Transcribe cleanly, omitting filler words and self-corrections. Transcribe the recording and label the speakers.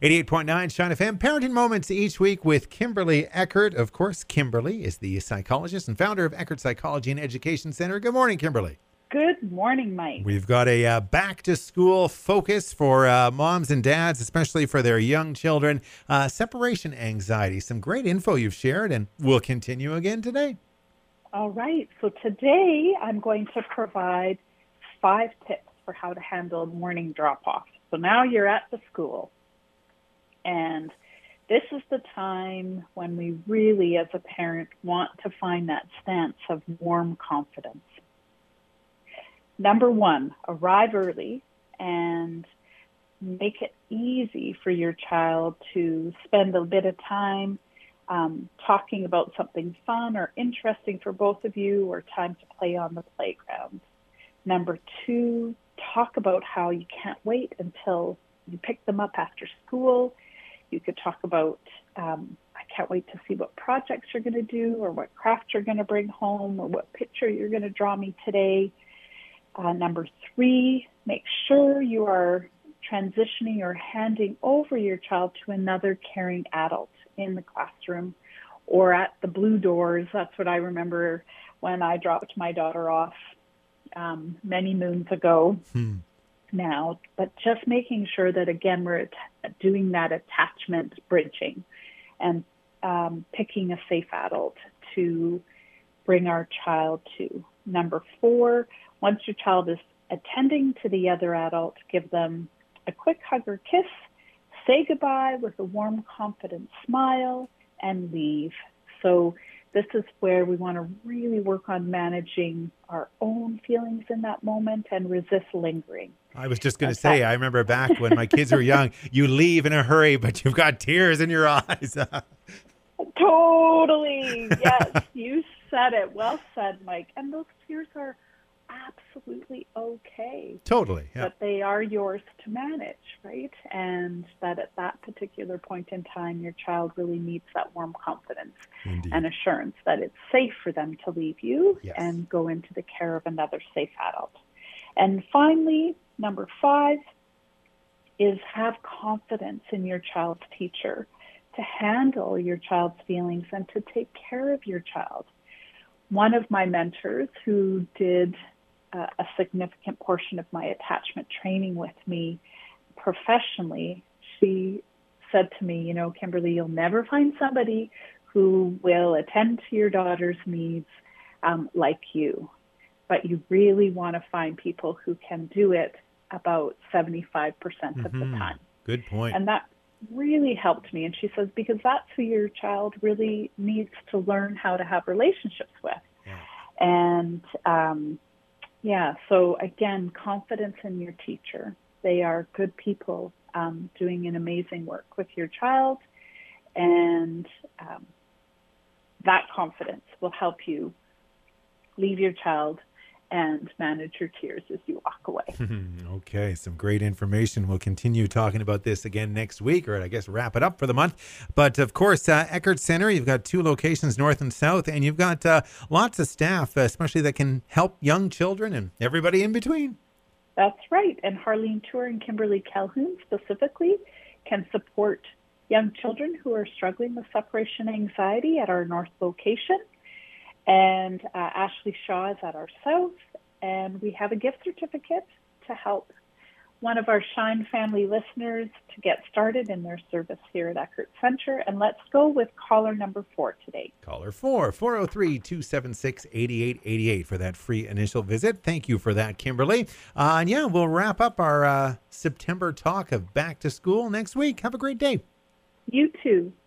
Speaker 1: 88.9 Shine FM, Parenting Moments each week with Kimberly Eckert. Of course, Kimberly is the psychologist and founder of Eckert Psychology and Education Center. Good morning, Kimberly.
Speaker 2: Good morning, Mike.
Speaker 1: We've got a back-to-school focus for moms and dads, especially for their young children. Separation anxiety. Some great info you've shared, and we'll continue again today.
Speaker 2: All right. So today I'm going to provide 5 tips for how to handle morning drop-off. So now you're at the school, and this is the time when we really, as a parent, want to find that stance of warm confidence. Number 1, arrive early and make it easy for your child to spend a bit of time talking about something fun or interesting for both of you, or time to play on the playground. Number 2, talk about how you can't wait until you pick them up after school. You could talk about, I can't wait to see what projects you're going to do, or what craft you're going to bring home, or what picture you're going to draw me today. Number 3, make sure you are transitioning or handing over your child to another caring adult in the classroom or at the blue doors. That's what I remember when I dropped my daughter off many moons ago now. But just making sure that, again, we're doing that attachment bridging and picking a safe adult to bring our child to. Number 4, once your child is attending to the other adult, give them a quick hug or kiss, say goodbye with a warm, confident smile, and leave. So this is where we want to really work on managing our own feelings in that moment and resist lingering.
Speaker 1: I was just going to say, I remember back when my kids were young, you leave in a hurry, but you've got tears in your eyes.
Speaker 2: Totally. Yes, you said it. Well said, Mike. And those tears are absolutely okay.
Speaker 1: Totally. Yeah.
Speaker 2: But they are yours to manage, right? And that at that particular point in time, your child really needs that warm confidence and assurance that it's safe for them to leave you and go into the care of another safe adult. And finally, number 5 is have confidence in your child's teacher to handle your child's feelings and to take care of your child. One of my mentors who did a significant portion of my attachment training with me professionally, she said to me, Kimberly, you'll never find somebody who will attend to your daughter's needs like you, but you really want to find people who can do it about 75% of the time.
Speaker 1: Good point.
Speaker 2: And that really helped me. And she says, because that's who your child really needs to learn how to have relationships with. And so again, confidence in your teacher. They are good people doing an amazing work with your child. And that confidence will help you leave your child and manage your tears as you walk away.
Speaker 1: Okay, some great information. We'll continue talking about this again next week, or I guess wrap it up for the month. But of course, Eckert Center, you've got 2 locations, north and south, and you've got lots of staff, especially that can help young children and everybody in between.
Speaker 2: That's right. And Harleen Tour and Kimberly Calhoun specifically can support young children who are struggling with separation anxiety at our north location. And Ashley Shaw is at our south, and we have a gift certificate to help one of our Shine family listeners to get started in their service here at Eckert Center. And let's go with caller number 4 today.
Speaker 1: Caller 403-276-8888 for that free initial visit. Thank you for that, Kimberly. And we'll wrap up our September talk of back to school next week. Have a great day.
Speaker 2: You too.